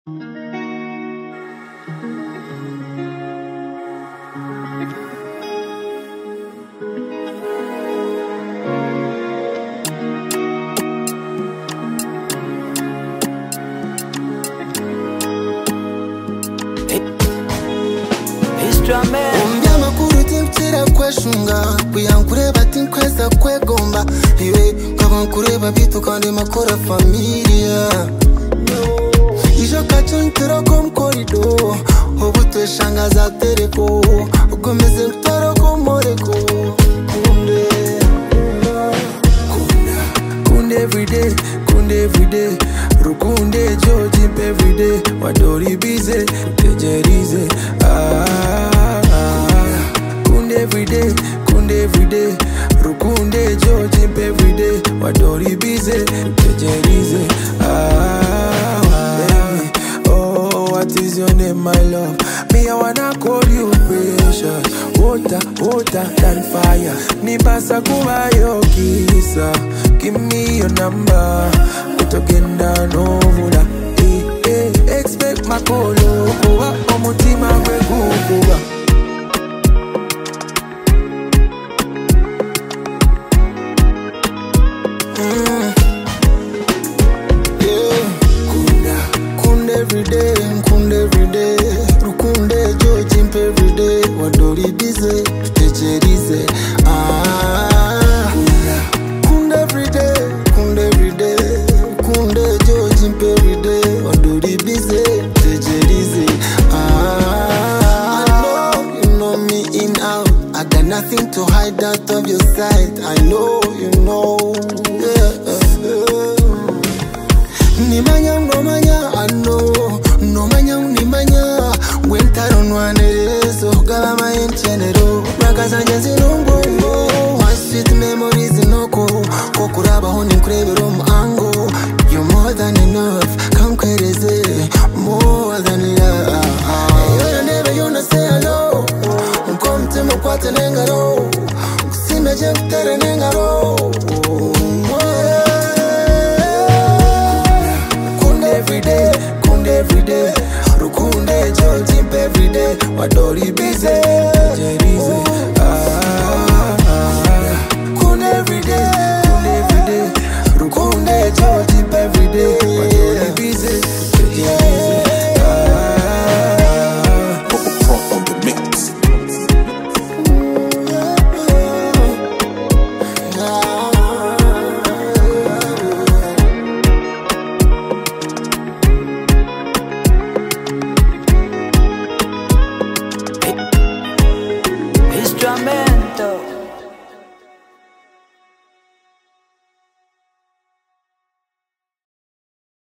Umbya makuru timptira kweshunga kuyankureba tinkweza kwegomba iwe kabankureba bitu kandi makora familia ijo kachontira kom corridor obutwe shangaza tereko ugomeze ntoro komoreko kunde everyday rukunde jojimp everyday wadori bize tejerize kunde everyday rukunde jojimp everyday wadori bize tejerize baby, oh what is your name my love, me I wanna call you precious, hotter than fire, nibasa kuba yo kisa, give me your number, utogenda novula, expect my call, omutima gwe gukuba. Everyday, rukunde jojimp everyday, wadori bize, tejerize, kunde everyday, kunde jojimp everyday, wadori bize, tejerize, I know you know me in out, I got nothing to hide out of your sight, I know you know, nimanya nomanya, I know. No manya unimanya wentaro nwanerezo galama enchenero bakazanje zirungongo my sweet memories noko kokurabaho ninkurebero mu ango you more than enough kamkwereze more than enough yo never you say hello nkomte mukwate nengaro simeje kutere nengaro everyday, rukunde jojimp everyday, wadori bize, tejerize, kunde everyday, rukunde jojimp everyday, wadori bize, tejerize, on the mix. Instrumento.